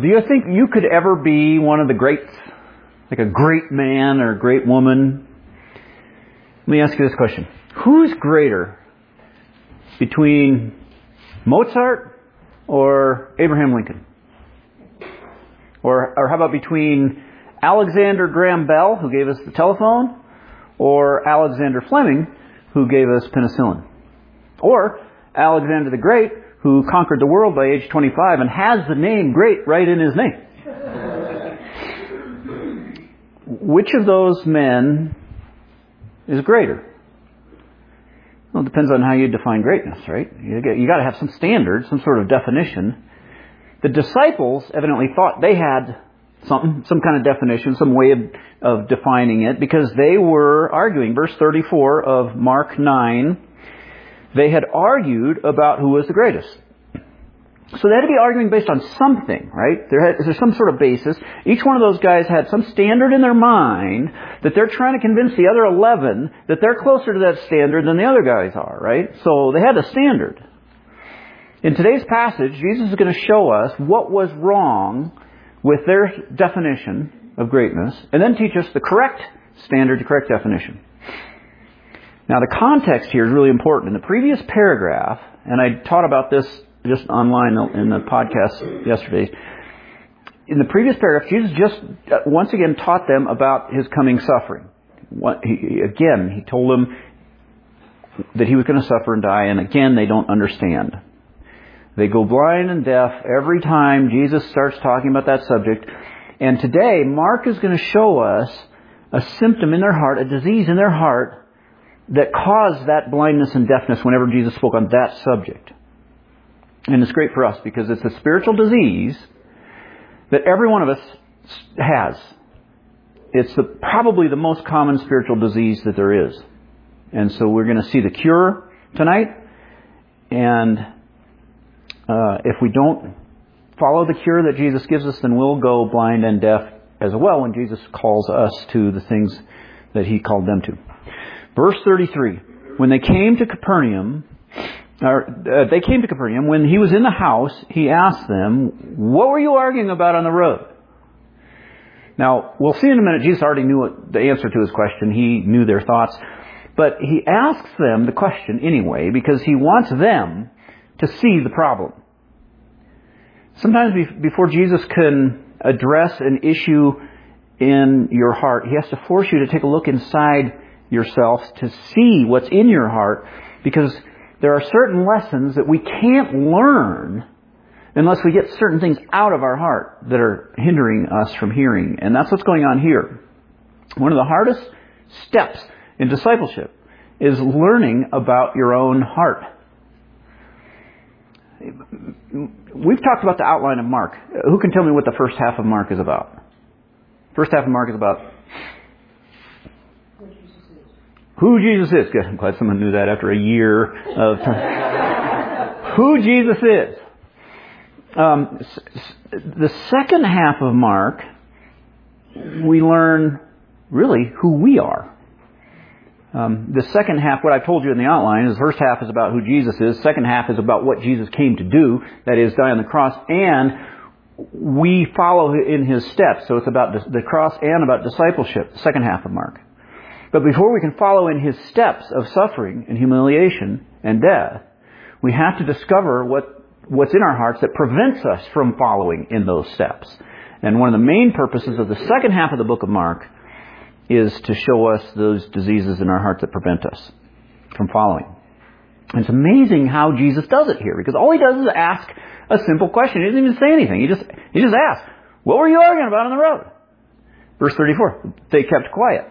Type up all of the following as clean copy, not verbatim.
Do you think you could ever be one of the greats? Like a great man or a great woman? Let me ask you this question. Who's greater between Mozart or Abraham Lincoln? Or how about between Alexander Graham Bell, who gave us the telephone, or Alexander Fleming, who gave us penicillin? Or Alexander the Great, who conquered the world by age 25 and has the name Great right in his name. Which of those men is greater? Well, it depends on how you define greatness, right? You got to have some standard, some sort of definition. The disciples evidently thought they had some kind of definition, some way of defining it, because they were arguing. Verse 34 of Mark 9, they had argued about who was the greatest. So they had to be arguing based on something, right? There's some sort of basis. Each one of those guys had some standard in their mind that they're trying to convince the other 11 that they're closer to that standard than the other guys are, right? So they had a standard. In today's passage, Jesus is going to show us what was wrong with their definition of greatness, and then teach us the correct standard, the correct definition. Now, the context here is really important. In the previous paragraph, and I taught about this just online in the podcast yesterday. In the previous paragraph, Jesus just once again taught them about His coming suffering. He told them that He was going to suffer and die, and again, they don't understand. They go blind and deaf every time Jesus starts talking about that subject. And today, Mark is going to show us a symptom in their heart, a disease in their heart that caused that blindness and deafness whenever Jesus spoke on that subject. And it's great for us because it's a spiritual disease that every one of us has. It's probably the most common spiritual disease that there is. And so we're going to see the cure tonight. And if we don't follow the cure that Jesus gives us, then we'll go blind and deaf as well when Jesus calls us to the things that He called them to. Verse 33. When they came to Capernaum, when He was in the house, He asked them, "What were you arguing about on the road?" Now, we'll see in a minute, Jesus already knew the answer to his question. He knew their thoughts. But He asks them the question anyway, because He wants them to see the problem. Sometimes before Jesus can address an issue in your heart, He has to force you to take a look inside yourself to see what's in your heart, because there are certain lessons that we can't learn unless we get certain things out of our heart that are hindering us from hearing. And that's what's going on here. One of the hardest steps in discipleship is learning about your own heart. We've talked about the outline of Mark. Who can tell me what the first half of Mark is about? First half of Mark is about who Jesus is. Good. I'm glad someone knew that after a year of time. Who Jesus is. The second half of Mark, we learn really who we are. The second half, what I've told you in the outline, is the first half is about who Jesus is. Second half is about what Jesus came to do, that is, die on the cross, and we follow in His steps. So it's about the cross and about discipleship, the second half of Mark. But before we can follow in His steps of suffering and humiliation and death, we have to discover what's in our hearts that prevents us from following in those steps. And one of the main purposes of the second half of the book of Mark is to show us those diseases in our hearts that prevent us from following. And it's amazing how Jesus does it here, because all He does is ask a simple question. He doesn't even say anything. He just asks, "What were you arguing about on the road?" Verse 34, they kept quiet.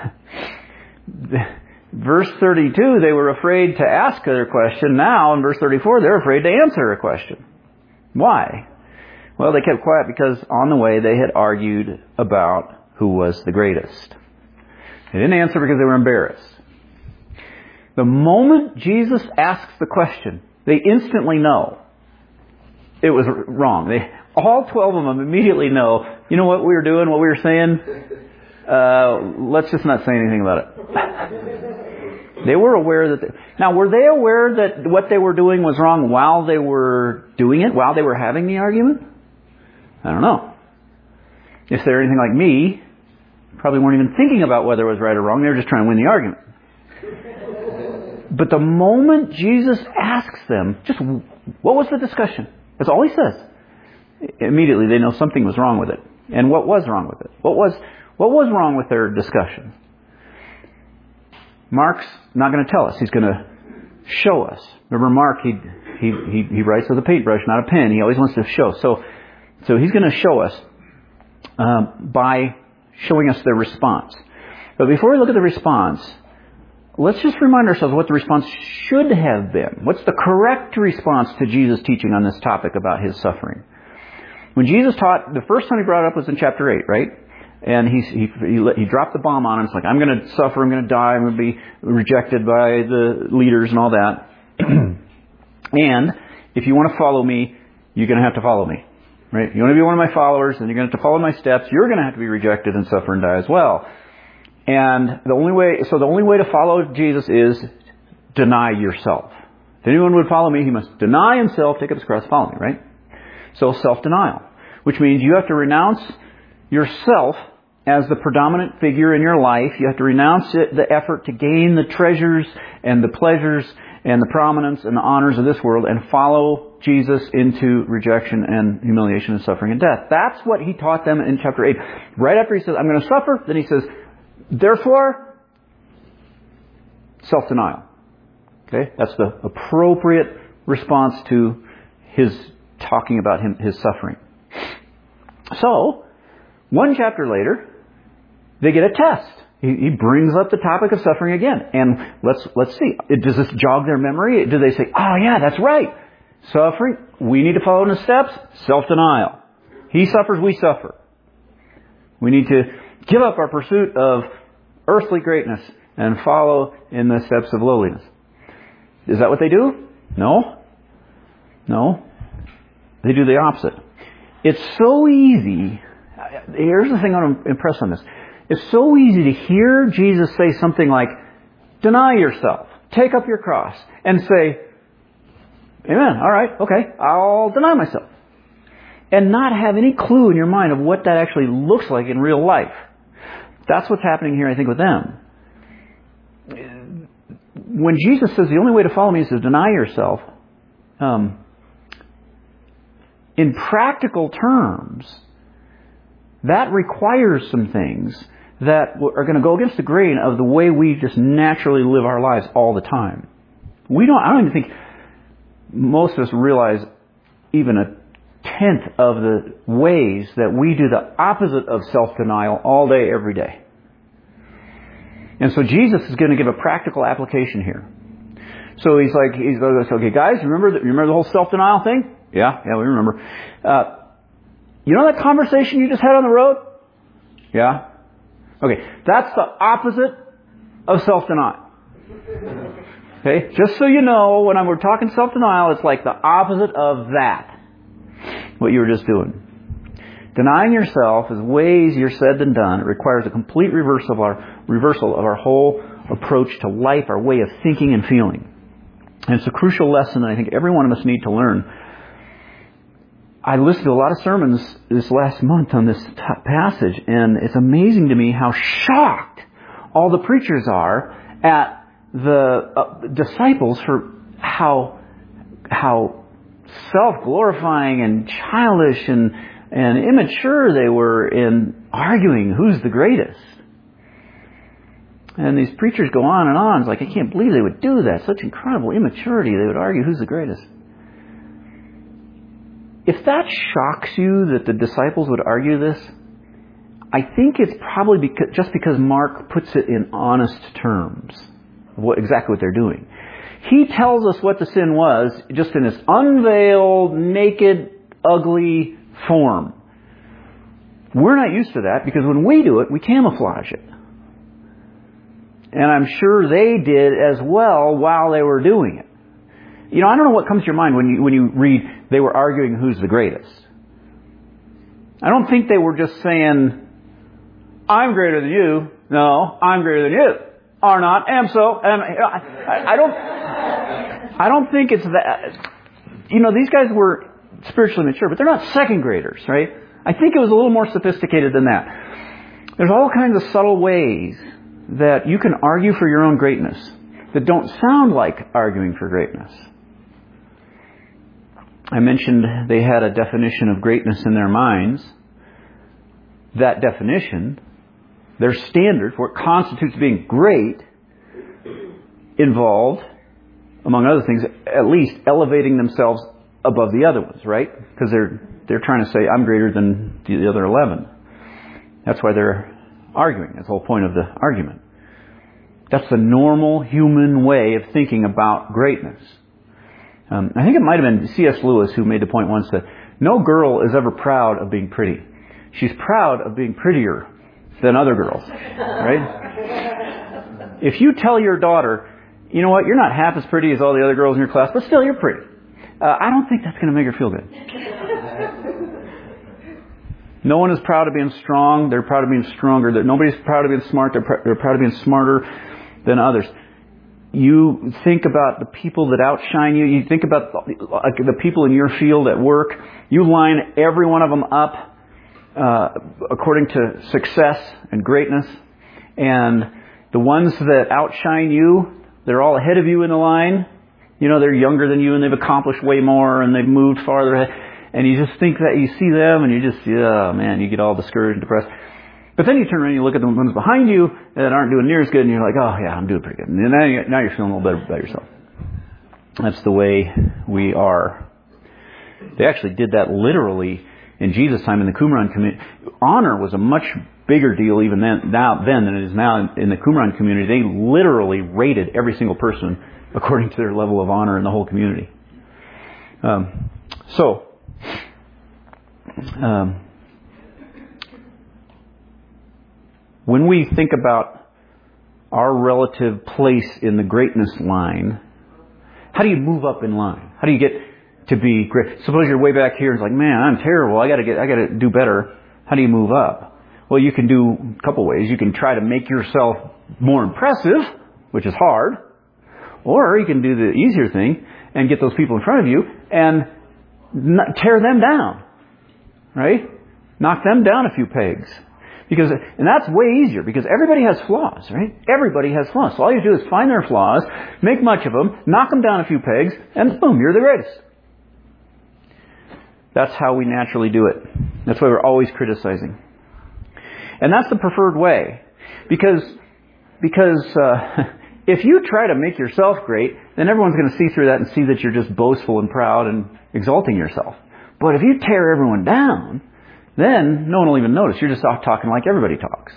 Verse 32, they were afraid to ask their question. Now, in verse 34, they're afraid to answer a question. Why? Well, they kept quiet because on the way they had argued about who was the greatest. They didn't answer because they were embarrassed. The moment Jesus asks the question, they instantly know it was wrong. All 12 of them immediately know, you know what we were doing, what we were saying? Let's just not say anything about it. They were aware that... Now, were they aware that what they were doing was wrong while they were doing it, while they were having the argument? I don't know. If they're anything like me, probably weren't even thinking about whether it was right or wrong. They were just trying to win the argument. But the moment Jesus asks them, just what was the discussion? That's all he says. Immediately they know something was wrong with it. And what was wrong with it? What was wrong with their discussion? Mark's not going to tell us. He's going to show us. Remember, Mark, he writes with a paintbrush, not a pen. He always wants to show. So he's going to show us by showing us their response. But before we look at the response, let's just remind ourselves what the response should have been. What's the correct response to Jesus' teaching on this topic about His suffering? When Jesus taught, the first time He brought it up was in chapter 8, right? And he dropped the bomb on him. It's like, I'm going to suffer, I'm going to die, I'm going to be rejected by the leaders and all that. And if you want to follow me, you're going to have to follow me. Right? You want to be one of my followers, and you're going to have to follow my steps. You're going to have to be rejected and suffer and die as well. And the only way to follow Jesus is deny yourself. If anyone would follow me, he must deny himself, take up his cross, follow me, right? So self-denial, which means you have to renounce yourself as the predominant figure in your life. You have to renounce the effort to gain the treasures and the pleasures and the prominence and the honors of this world and follow Jesus into rejection and humiliation and suffering and death. That's what He taught them in chapter 8. Right after He says, I'm going to suffer, then He says, therefore, self-denial. Okay? That's the appropriate response to His talking about His suffering. So, one chapter later, they get a test. He brings up the topic of suffering again. And let's see. Does this jog their memory? Do they say, oh yeah, that's right. Suffering, we need to follow in His steps. Self-denial. He suffers, we suffer. We need to give up our pursuit of earthly greatness and follow in the steps of lowliness. Is that what they do? No. They do the opposite. It's so easy. Here's the thing I want to impress on this. It's so easy to hear Jesus say something like, deny yourself, take up your cross, and say, amen, all right, okay, I'll deny myself. And not have any clue in your mind of what that actually looks like in real life. That's what's happening here, I think, with them. When Jesus says the only way to follow me is to deny yourself, in practical terms, that requires some things that are going to go against the grain of the way we just naturally live our lives all the time. I don't even think most of us realize even a tenth of the ways that we do the opposite of self-denial all day, every day. And so Jesus is going to give a practical application here. So he's like, okay, guys, remember the whole self-denial thing? Yeah, we remember. You know that conversation you just had on the road? Yeah? Okay, that's the opposite of self-denial. Okay, just so you know, when we're talking self-denial, it's like the opposite of that. What you were just doing. Denying yourself is way easier said than done. It requires a complete reversal of our whole approach to life, our way of thinking and feeling. And it's a crucial lesson that I think every one of us need to learn. I listened to a lot of sermons this last month on this passage, and it's amazing to me how shocked all the preachers are at the disciples for how self-glorifying and childish and immature they were in arguing who's the greatest. And these preachers go on and on. It's like, I can't believe they would do that. Such incredible immaturity. They would argue who's the greatest. If that shocks you that the disciples would argue this, I think it's probably just because Mark puts it in honest terms of exactly what they're doing. He tells us what the sin was just in this unveiled, naked, ugly form. We're not used to that because when we do it, we camouflage it. And I'm sure they did as well while they were doing it. You know, I don't know what comes to your mind when you read they were arguing who's the greatest. I don't think they were just saying, I'm greater than you. No, I'm greater than you. Are not, am so. I don't think it's that. You know, these guys were spiritually mature, but they're not second graders, right? I think it was a little more sophisticated than that. There's all kinds of subtle ways that you can argue for your own greatness that don't sound like arguing for greatness. I mentioned they had a definition of greatness in their minds. That definition, their standard for what constitutes being great, involved, among other things, at least elevating themselves above the other ones, right? Because they're trying to say, I'm greater than the other 11. That's why they're arguing. That's the whole point of the argument. That's the normal human way of thinking about greatness. I think it might have been C.S. Lewis who made the point once that no girl is ever proud of being pretty. She's proud of being prettier than other girls, right? If you tell your daughter, you know what, you're not half as pretty as all the other girls in your class, but still you're pretty. I don't think that's going to make her feel good. No one is proud of being strong. They're proud of being stronger. Nobody's proud of being smart. They're proud of being smarter than others. You think about the people that outshine you. You think about the people in your field at work. You line every one of them up according to success and greatness. And the ones that outshine you, they're all ahead of you in the line. You know, they're younger than you and they've accomplished way more and they've moved farther ahead. And you just think that you see them and you just, oh man, you get all discouraged and depressed. But then you turn around and you look at the ones behind you that aren't doing near as good and you're like, oh yeah, I'm doing pretty good. And now you're feeling a little better about yourself. That's the way we are. They actually did that literally in Jesus' time in the Qumran community. Honor was a much bigger deal even then than it is now in the Qumran community. They literally rated every single person according to their level of honor in the whole community. When we think about our relative place in the greatness line, how do you move up in line? How do you get to be great? Suppose you're way back here and it's like, man, I'm terrible. I got to do better. How do you move up? Well, you can do a couple ways. You can try to make yourself more impressive, which is hard. Or you can do the easier thing and get those people in front of you and tear them down. Right? Knock them down a few pegs. And that's way easier because everybody has flaws, right? Everybody has flaws. So all you do is find their flaws, make much of them, knock them down a few pegs, and boom, you're the greatest. That's how we naturally do it. That's why we're always criticizing. And that's the preferred way. Because if you try to make yourself great, then everyone's going to see through that and see that you're just boastful and proud and exalting yourself. But if you tear everyone down, then no one will even notice. You're just off talking like everybody talks.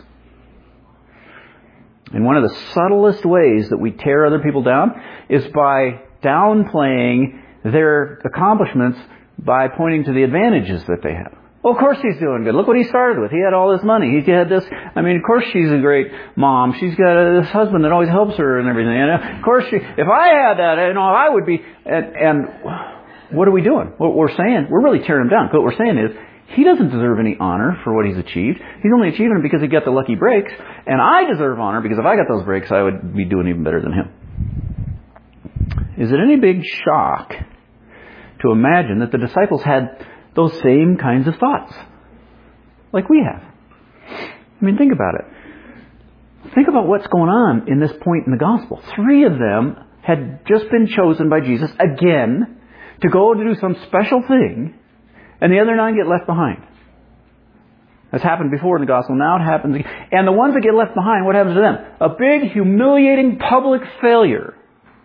And one of the subtlest ways that we tear other people down is by downplaying their accomplishments by pointing to the advantages that they have. Well, of course he's doing good. Look what he started with. He had all this money. He had this. I mean, of course she's a great mom. She's got this husband that always helps her and everything. And of course, if I had that, I would be. And what are we doing? What we're saying, we're really tearing him down. What we're saying is, he doesn't deserve any honor for what he's achieved. He's only achieving it because he got the lucky breaks. And I deserve honor because if I got those breaks, I would be doing even better than him. Is it any big shock to imagine that the disciples had those same kinds of thoughts like we have? I mean, think about it. Think about what's going on in this point in the gospel. 3 of them had just been chosen by Jesus again to go to do some special thing, and the other 9 get left behind. That's happened before in the gospel. Now it happens again. And the ones that get left behind, what happens to them? A big, humiliating public failure.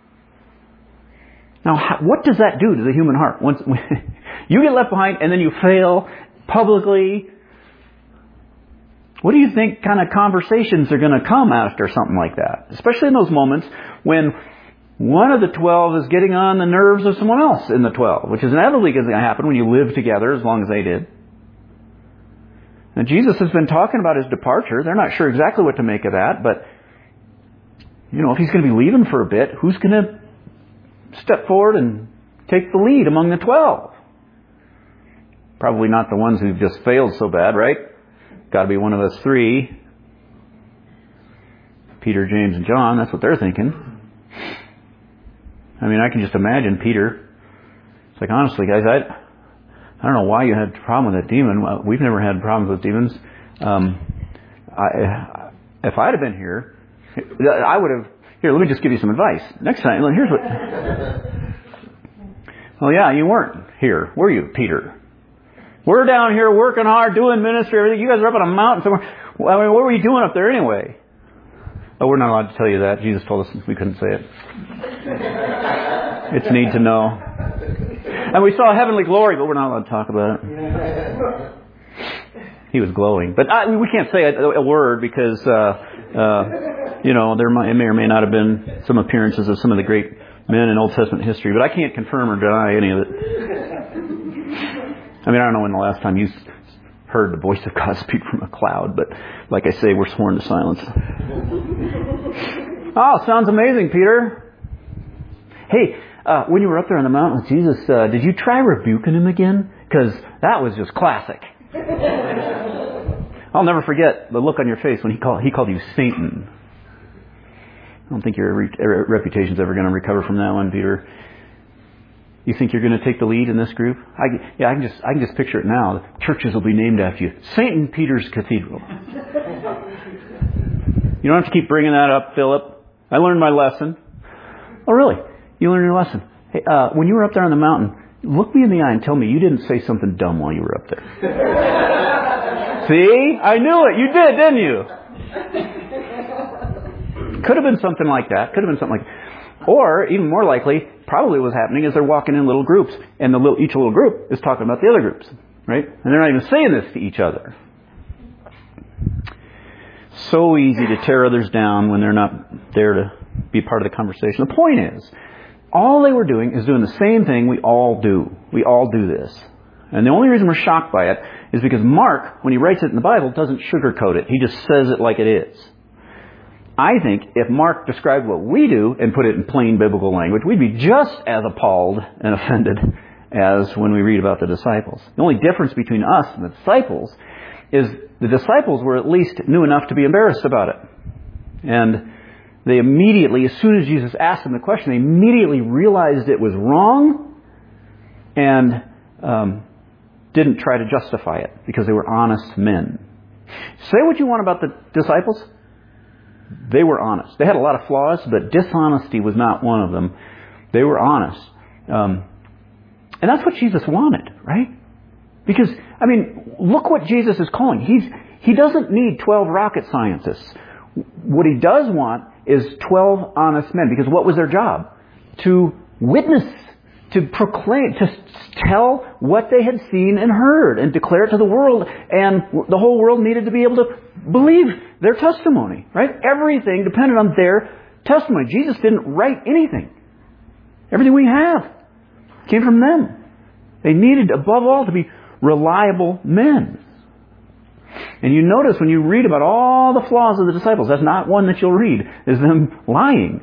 Now, what does that do to the human heart? Once you get left behind and then you fail publicly, what do you think kind of conversations are going to come after something like that? Especially in those moments when one of the 12 is getting on the nerves of someone else in the 12, which is inevitably going to happen when you live together as long as they did. Now, Jesus has been talking about his departure. They're not sure exactly what to make of that, but, if he's going to be leaving for a bit, who's going to step forward and take the lead among the 12? Probably not the ones who've just failed so bad, right? Got to be one of us 3. Peter, James, and John. That's what they're thinking. I mean, I can just imagine Peter. It's like, honestly, guys, I don't know why you had a problem with that demon. Well, we've never had problems with demons. If I'd have been here, I would have... Here, let me just give you some advice. Next time, here's what... Well, yeah, you weren't here, were you, Peter? We're down here working hard, doing ministry, everything. You guys are up on a mountain somewhere. Well, I mean, what were you doing up there anyway? Oh, we're not allowed to tell you that. Jesus told us we couldn't say it. It's need to know. And we saw heavenly glory, but we're not allowed to talk about it. He was glowing. But we can't say a word because, there may or may not have been some appearances of some of the great men in Old Testament history, but I can't confirm or deny any of it. I mean, I don't know when the last time you heard the voice of God speak from a cloud, but like I say, we're sworn to silence. Oh, sounds amazing, Peter. Hey, when you were up there on the mountain with Jesus, did you try rebuking him again? Because that was just classic. I'll never forget the look on your face when he called you Satan. I don't think your reputation's ever going to recover from that one, Peter. You think you're going to take the lead in this group? I can just picture it now. Churches will be named after you. St. Peter's Cathedral. You don't have to keep bringing that up, Philip. I learned my lesson. Oh, really? You learned your lesson. Hey, when you were up there on the mountain, look me in the eye and tell me you didn't say something dumb while you were up there. See? I knew it. You did, didn't you? Could have been something like that. Or, even more likely, probably what's happening is they're walking in little groups, and each little group is talking about the other groups, right? And they're not even saying this to each other. So easy to tear others down when they're not there to be part of the conversation. The point is, all they were doing is doing the same thing we all do. We all do this. And the only reason we're shocked by it is because Mark, when he writes it in the Bible, doesn't sugarcoat it. He just says it like it is. I think if Mark described what we do and put it in plain biblical language, we'd be just as appalled and offended as when we read about the disciples. The only difference between us and the disciples is the disciples were at least knew enough to be embarrassed about it. And they immediately, as soon as Jesus asked them the question, they immediately realized it was wrong and didn't try to justify it because they were honest men. Say what you want about the disciples. They were honest. They had a lot of flaws, but dishonesty was not one of them. They were honest. And that's what Jesus wanted, right? Because, I mean, look what Jesus is calling. He doesn't need 12 rocket scientists. What he does want is 12 honest men. Because what was their job? To witness, to proclaim, to tell what they had seen and heard and declare it to the world. And the whole world needed to be able to believe their testimony, right? Everything depended on their testimony. Jesus didn't write anything. Everything we have came from them. They needed, above all, to be reliable men. And you notice when you read about all the flaws of the disciples, that's not one that you'll read, is them lying.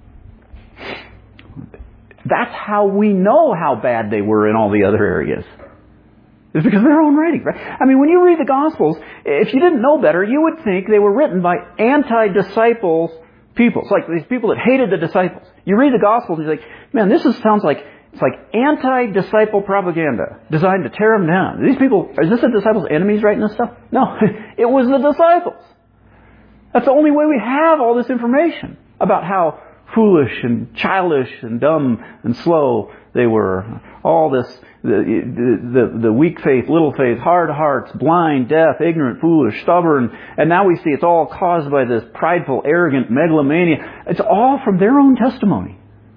That's how we know how bad they were in all the other areas. It's because of their own writing, right? I mean, when you read the Gospels, if you didn't know better, you would think they were written by anti-disciples people. It's like these people that hated the disciples. You read the Gospels and you're like, man, sounds like it's like anti-disciple propaganda designed to tear them down. These people, is this the disciples' enemies writing this stuff? No, it was the disciples. That's the only way we have all this information about how foolish and childish and dumb and slow they were. All this, the weak faith, little faith, hard hearts, blind, deaf, ignorant, foolish, stubborn. And now we see it's all caused by this prideful, arrogant megalomania. It's all from their own testimony.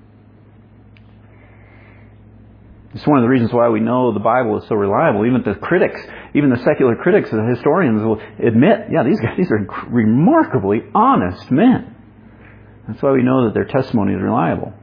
It's one of the reasons why we know the Bible is so reliable. Even the critics, even the secular critics and the historians will admit, yeah, these are remarkably honest men. That's why we know that their testimony is reliable.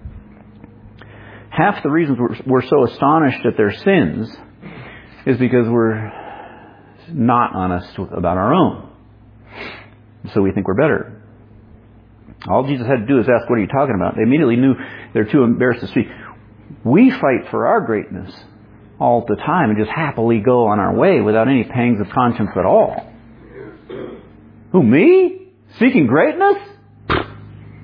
Half the reasons we're so astonished at their sins is because we're not honest about our own. So we think we're better. All Jesus had to do is ask, what are you talking about? They immediately knew they're too embarrassed to speak. We fight for our greatness all the time and just happily go on our way without any pangs of conscience at all. Who, me? Seeking greatness?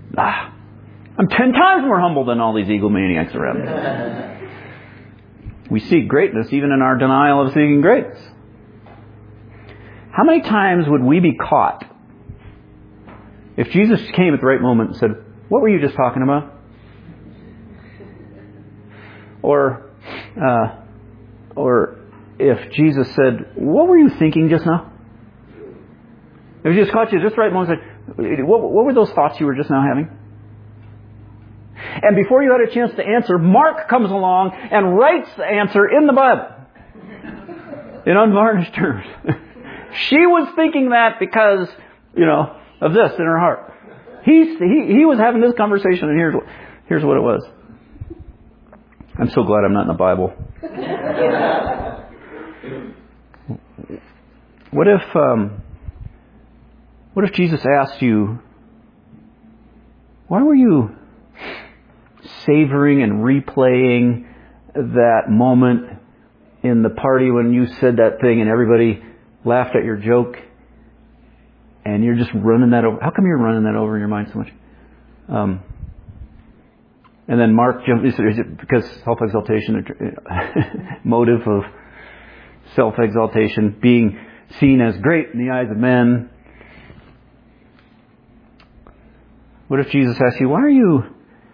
I'm 10 times more humble than all these egomaniacs around me. We seek greatness even in our denial of seeking greatness. How many times would we be caught if Jesus came at the right moment and said, "What were you just talking about?" Or if Jesus said, "What were you thinking just now?" If He just caught you at just the right moment and said, what were those thoughts you were just now having? And before you had a chance to answer, Mark comes along and writes the answer in the Bible. In unvarnished terms. She was thinking that because, of this in her heart. He was having this conversation, and here's what it was. I'm so glad I'm not in the Bible. What if Jesus asked you, why were you savoring and replaying that moment in the party when you said that thing and everybody laughed at your joke, and you're just running that over? How come you're running that over in your mind so much? And then Mark jumped. Is it because self-exaltation, motive of self-exaltation, being seen as great in the eyes of men? What if Jesus asked you, why are you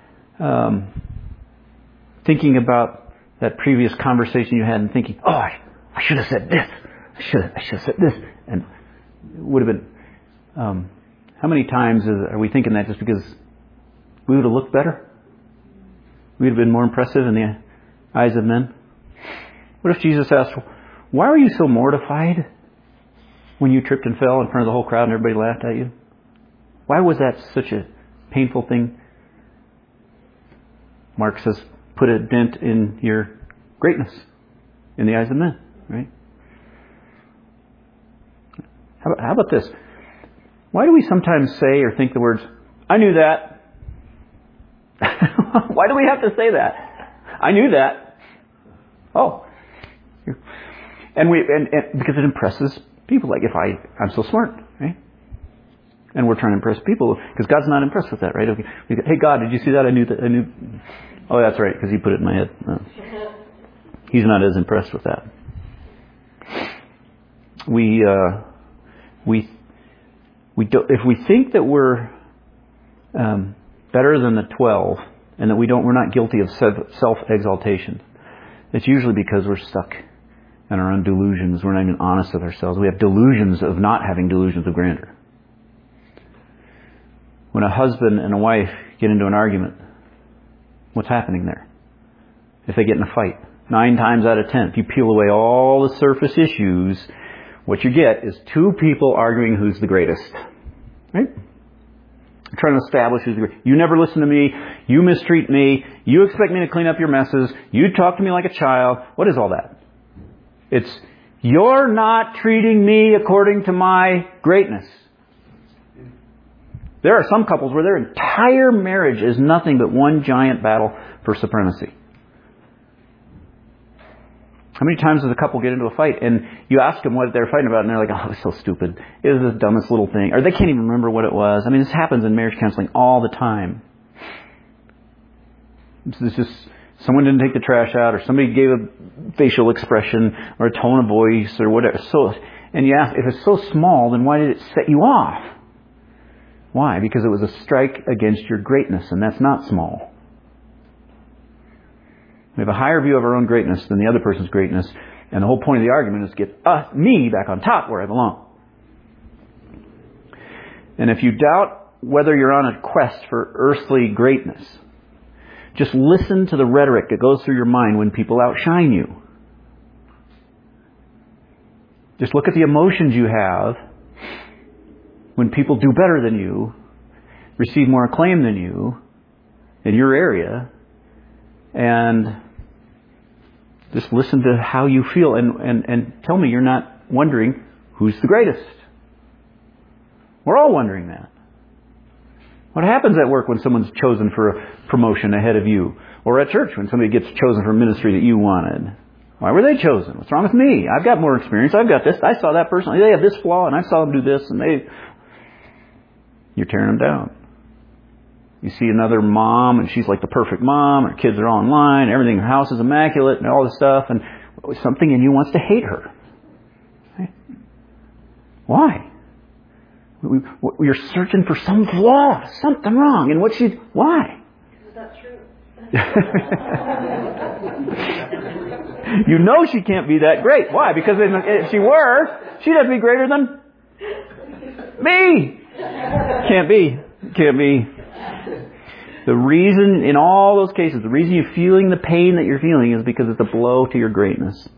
thinking about that previous conversation you had and thinking, oh, I should have said this. I should have said this. And it would have been, how many times are we thinking that just because we would have looked better? We would have been more impressive in the eyes of men? What if Jesus asked, why were you so mortified when you tripped and fell in front of the whole crowd and everybody laughed at you? Why was that such a painful thing? Mark says, put a dent in your greatness in the eyes of men, right? How about this? Why do we sometimes say or think the words, I knew that? Why do we have to say that? I knew that. Oh. And because it impresses people. Like if I'm so smart, right? And we're trying to impress people because God's not impressed with that, right? Okay. Hey God, did you see that? I knew. Oh, that's right, because He put it in my head. No. He's not as impressed with that. If we think that we're better than the 12 and that we're not guilty of self-exaltation, it's usually because we're stuck in our own delusions. We're not even honest with ourselves. We have delusions of not having delusions of grandeur. When a husband and a wife get into an argument, what's happening there? If they get in a fight, 9 times out of 10, if you peel away all the surface issues, what you get is 2 people arguing who's the greatest. Right? Trying to establish who's the greatest. You never listen to me. You mistreat me. You expect me to clean up your messes. You talk to me like a child. What is all that? It's, you're not treating me according to my greatness. There are some couples where their entire marriage is nothing but one giant battle for supremacy. How many times does a couple get into a fight and you ask them what they're fighting about and they're like, oh, it's so stupid. It was the dumbest little thing. Or they can't even remember what it was. I mean, this happens in marriage counseling all the time. It's just someone didn't take the trash out, or somebody gave a facial expression or a tone of voice or whatever. And you ask, if it's so small, then why did it set you off? Why? Because it was a strike against your greatness, and that's not small. We have a higher view of our own greatness than the other person's greatness, and the whole point of the argument is to get me back on top where I belong. And if you doubt whether you're on a quest for earthly greatness, just listen to the rhetoric that goes through your mind when people outshine you. Just look at the emotions you have when people do better than you, receive more acclaim than you in your area, and just listen to how you feel and tell me you're not wondering who's the greatest. We're all wondering that. What happens at work when someone's chosen for a promotion ahead of you? Or at church when somebody gets chosen for a ministry that you wanted? Why were they chosen? What's wrong with me? I've got more experience. I've got this. I saw that person. They have this flaw and I saw them do this, and you're tearing them down. You see another mom, and she's like the perfect mom. Her kids are all in line. Everything, her house is immaculate, and all this stuff. And something in you wants to hate her. Right? Why? You're searching for some flaw, something wrong in what she's... Why? Is that true? You know she can't be that great. Why? Because if she were, she'd have to be greater than me. Can't be. Can't be. The reason, in all those cases, the reason you're feeling the pain that you're feeling is because it's a blow to your greatness.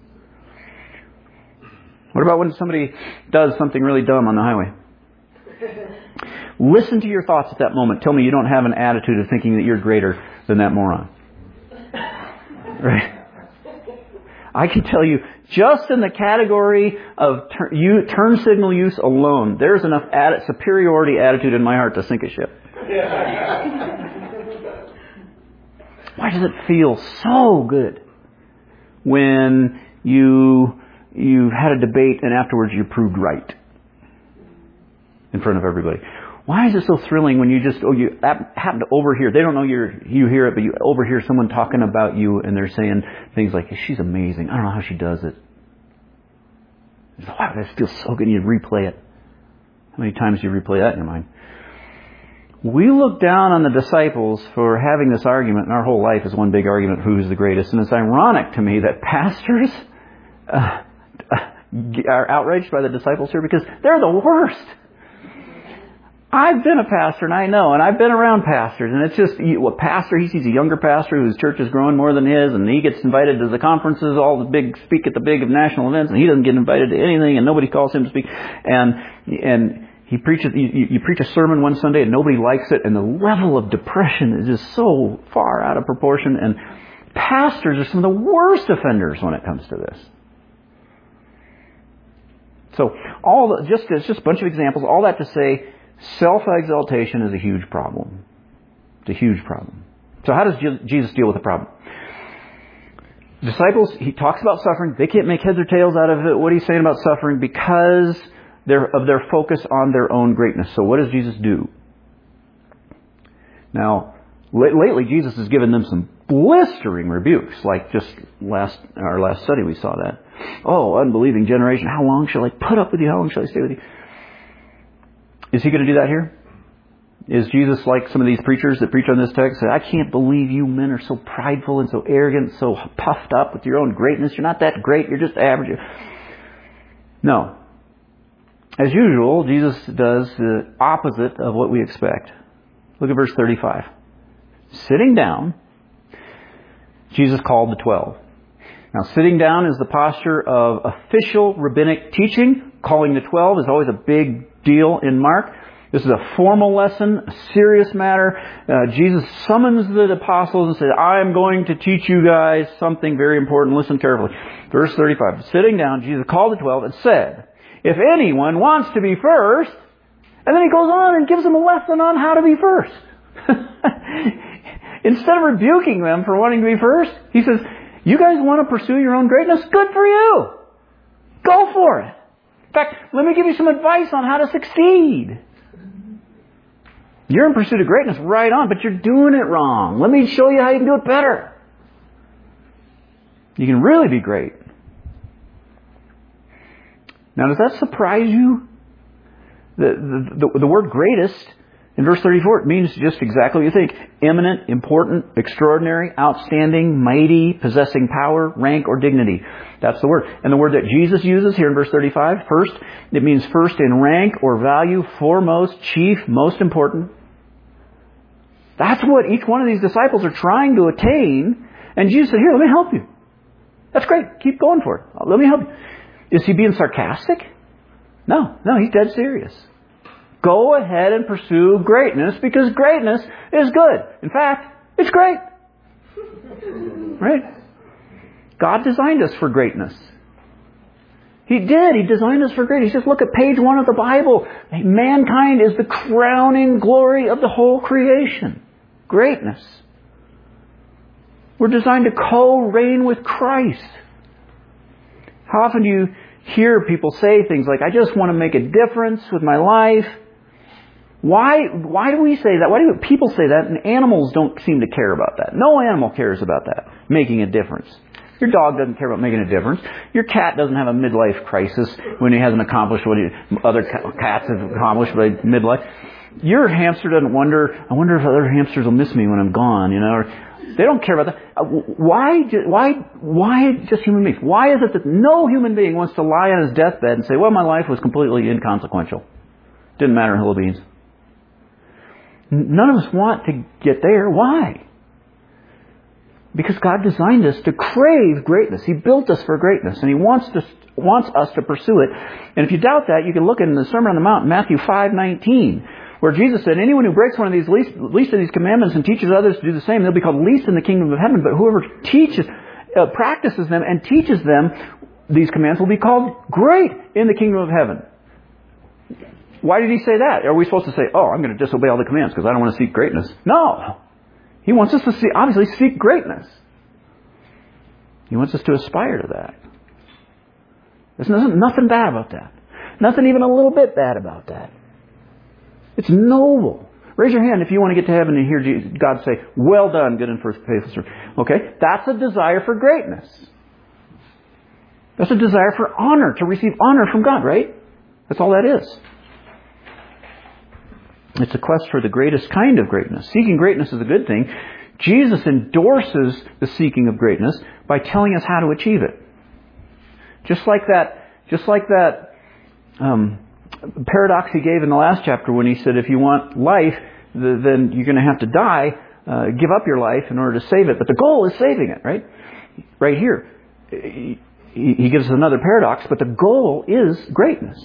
What about when somebody does something really dumb on the highway? Listen to your thoughts at that moment. Tell me you don't have an attitude of thinking that you're greater than that moron. Right? I can tell you, just in the category of turn signal use alone, there's enough superiority attitude in my heart to sink a ship. Why does it feel so good when you've had a debate and afterwards you proved right in front of everybody? Why is it so thrilling when you happen to overhear? They don't know you hear it, but you overhear someone talking about you and they're saying things like, "She's amazing. I don't know how she does it." Wow, that feels so good. And you replay it. How many times do you replay that in your mind? We look down on the disciples for having this argument, and our whole life is one big argument, who's the greatest. And it's ironic to me that pastors are outraged by the disciples here because they're the worst. I've been a pastor, and I know, and I've been around pastors, and it's just, a pastor, he sees a younger pastor whose church is growing more than his, and he gets invited to the conferences, all the big, speak at the big of national events, and he doesn't get invited to anything, and nobody calls him to speak, and he preaches, you preach a sermon one Sunday, and nobody likes it, and the level of depression is just so far out of proportion, and pastors are some of the worst offenders when it comes to this. So, just a bunch of examples, all that to say, self-exaltation is a huge problem. It's a huge problem. So how does Jesus deal with the problem? Disciples, he talks about suffering. They can't make heads or tails out of it. What he's saying about suffering because of their focus on their own greatness. So what does Jesus do? Now, lately Jesus has given them some blistering rebukes. Like just our last study we saw that. "Oh, unbelieving generation, how long shall I put up with you? How long shall I stay with you?" Is he going to do that here? Is Jesus like some of these preachers that preach on this text? Say, "I can't believe you men are so prideful and so arrogant, so puffed up with your own greatness. You're not that great. You're just average." No. As usual, Jesus does the opposite of what we expect. Look at verse 35. Sitting down, Jesus called the 12. Now, sitting down is the posture of official rabbinic teaching. Calling the 12 is always a big deal in Mark. This is a formal lesson, a serious matter. Jesus summons the apostles and says, "I am going to teach you guys something very important. Listen carefully." Verse 35. Sitting down, Jesus called the 12 and said, "If anyone wants to be first," and then he goes on and gives them a lesson on how to be first. Instead of rebuking them for wanting to be first, he says, "You guys want to pursue your own greatness? Good for you. Go for it. In fact, let me give you some advice on how to succeed. You're in pursuit of greatness, right on, but you're doing it wrong. Let me show you how you can do it better. You can really be great." Now, does that surprise you? The word greatest in verse 34, it means just exactly what you think. Eminent, important, extraordinary, outstanding, mighty, possessing power, rank, or dignity. That's the word. And the word that Jesus uses here in verse 35, first, it means first in rank or value, foremost, chief, most important. That's what each one of these disciples are trying to attain. And Jesus said, "Here, let me help you. That's great. Keep going for it. Let me help you." Is he being sarcastic? No, he's dead serious. Go ahead and pursue greatness because greatness is good. In fact, it's great. Right? God designed us for greatness. He did. He designed us for greatness. He says, look at page 1 of the Bible. Mankind is the crowning glory of the whole creation. Greatness. We're designed to co-reign with Christ. How often do you hear people say things like, "I just want to make a difference with my life"? Why do we say that? Why do people say that and animals don't seem to care about that? No animal cares about that, making a difference. Your dog doesn't care about making a difference. Your cat doesn't have a midlife crisis when he hasn't accomplished what other cats have accomplished by midlife. Your hamster doesn't wonder, I wonder if other hamsters will miss me when I'm gone, Or they don't care about that. Why just human beings? Why is it that no human being wants to lie on his deathbed and say, well, my life was completely inconsequential. Didn't matter in hill of beans. None of us want to get there. Why? Because God designed us to crave greatness. He built us for greatness, and He wants us to pursue it. And if you doubt that, you can look in the Sermon on the Mount, Matthew 5:19, where Jesus said, anyone who breaks one of these least of these commandments and teaches others to do the same, they'll be called least in the kingdom of heaven. But whoever practices them and teaches them these commands will be called great in the kingdom of heaven. Why did He say that? Are we supposed to say, I'm going to disobey all the commands because I don't want to seek greatness? No. He wants us to obviously seek greatness. He wants us to aspire to that. There's nothing bad about that. Nothing even a little bit bad about that. It's noble. Raise your hand if you want to get to heaven and hear God say, well done, good and faithful servant. Okay? That's a desire for greatness. That's a desire for honor, to receive honor from God, right? That's all that is. It's a quest for the greatest kind of greatness. Seeking greatness is a good thing. Jesus endorses the seeking of greatness by telling us how to achieve it. Just like that paradox He gave in the last chapter when He said, if you want life, then you're going to have to die, give up your life in order to save it. But the goal is saving it, right? Right here. He gives us another paradox, but the goal is greatness.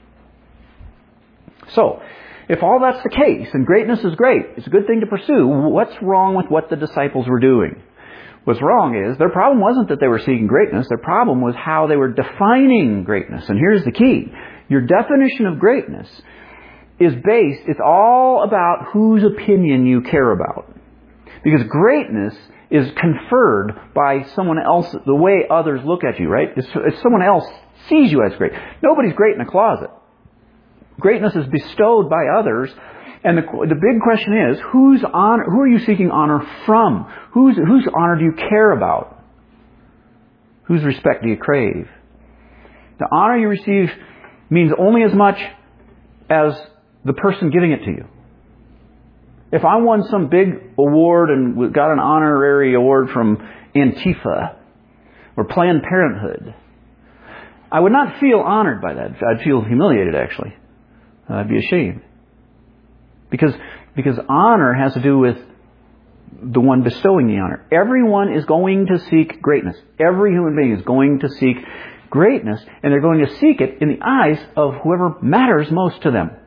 So, if all that's the case, and greatness is great, it's a good thing to pursue, what's wrong with what the disciples were doing? What's wrong is, their problem wasn't that they were seeking greatness, their problem was how they were defining greatness. And here's the key. Your definition of greatness it's all about whose opinion you care about. Because greatness is conferred by someone else, the way others look at you, right? If someone else sees you as great. Nobody's great in a closet. Greatness is bestowed by others, and the big question is, who are you seeking honor from? Whose honor do you care about? Whose respect do you crave? The honor you receive means only as much as the person giving it to you. If I won some big award and got an honorary award from Antifa or Planned Parenthood, I would not feel honored by that. I'd feel humiliated, actually. I'd be ashamed. Because honor has to do with the one bestowing the honor. Everyone is going to seek greatness. Every human being is going to seek greatness, and they're going to seek it in the eyes of whoever matters most to them.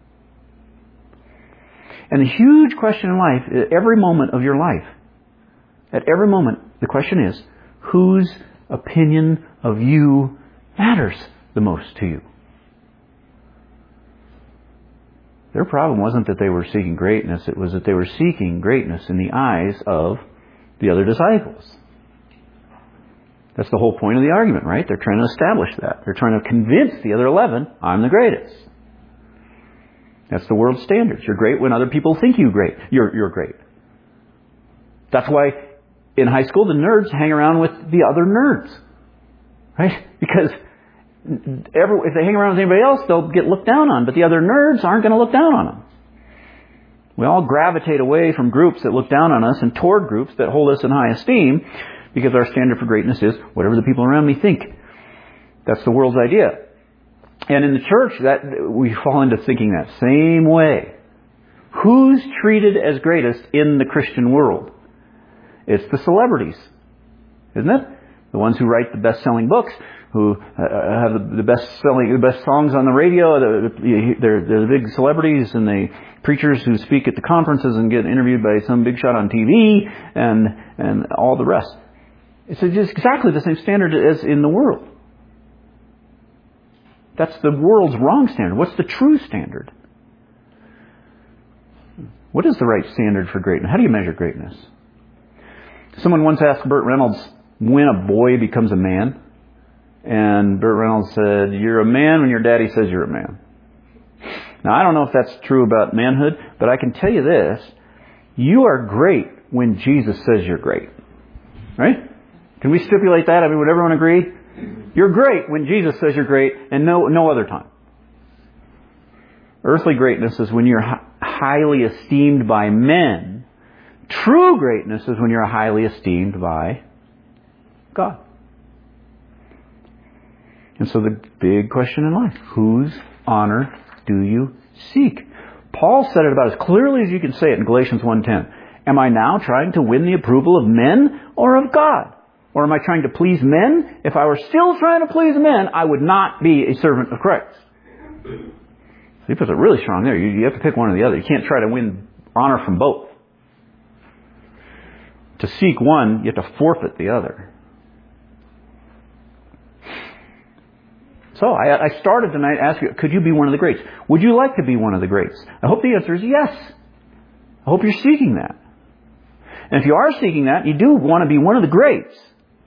And the huge question in life, at every moment of your life, at every moment, the question is, whose opinion of you matters the most to you? Their problem wasn't that they were seeking greatness. It was that they were seeking greatness in the eyes of the other disciples. That's the whole point of the argument, right? They're trying to establish that. They're trying to convince the other 11, I'm the greatest. That's the world's standards. You're great when other people think you're great. That's why in high school the nerds hang around with the other nerds. Right? Because if they hang around with anybody else, they'll get looked down on. But the other nerds aren't going to look down on them. We all gravitate away from groups that look down on us and toward groups that hold us in high esteem, because our standard for greatness is whatever the people around me think. That's the world's idea. And in the church, that we fall into thinking that same way. Who's treated as greatest in the Christian world? It's the celebrities, isn't it? The ones who write the best-selling books, who have the best songs on the radio. They're the big celebrities, and the preachers who speak at the conferences and get interviewed by some big shot on TV, and all the rest. It's just exactly the same standard as in the world. That's the world's wrong standard. What's the true standard? What is the right standard for greatness? How do you measure greatness? Someone once asked Burt Reynolds when a boy becomes a man. And Burt Reynolds said, you're a man when your daddy says you're a man. Now, I don't know if that's true about manhood, but I can tell you this. You are great when Jesus says you're great. Right? Can we stipulate that? I mean, would everyone agree? You're great when Jesus says you're great and no other time. Earthly greatness is when you're highly esteemed by men. True greatness is when you're highly esteemed by God. And so the big question in life, whose honor do you seek? Paul said it about as clearly as you can say it in Galatians 1:10. Am I now trying to win the approval of men or of God? Or am I trying to please men? If I were still trying to please men, I would not be a servant of Christ. So he puts it really strong there. You have to pick one or the other. You can't try to win honor from both. To seek one, you have to forfeit the other. So I started tonight asking you, could you be one of the greats? Would you like to be one of the greats? I hope the answer is yes. I hope you're seeking that. And if you are seeking that, you do want to be one of the greats.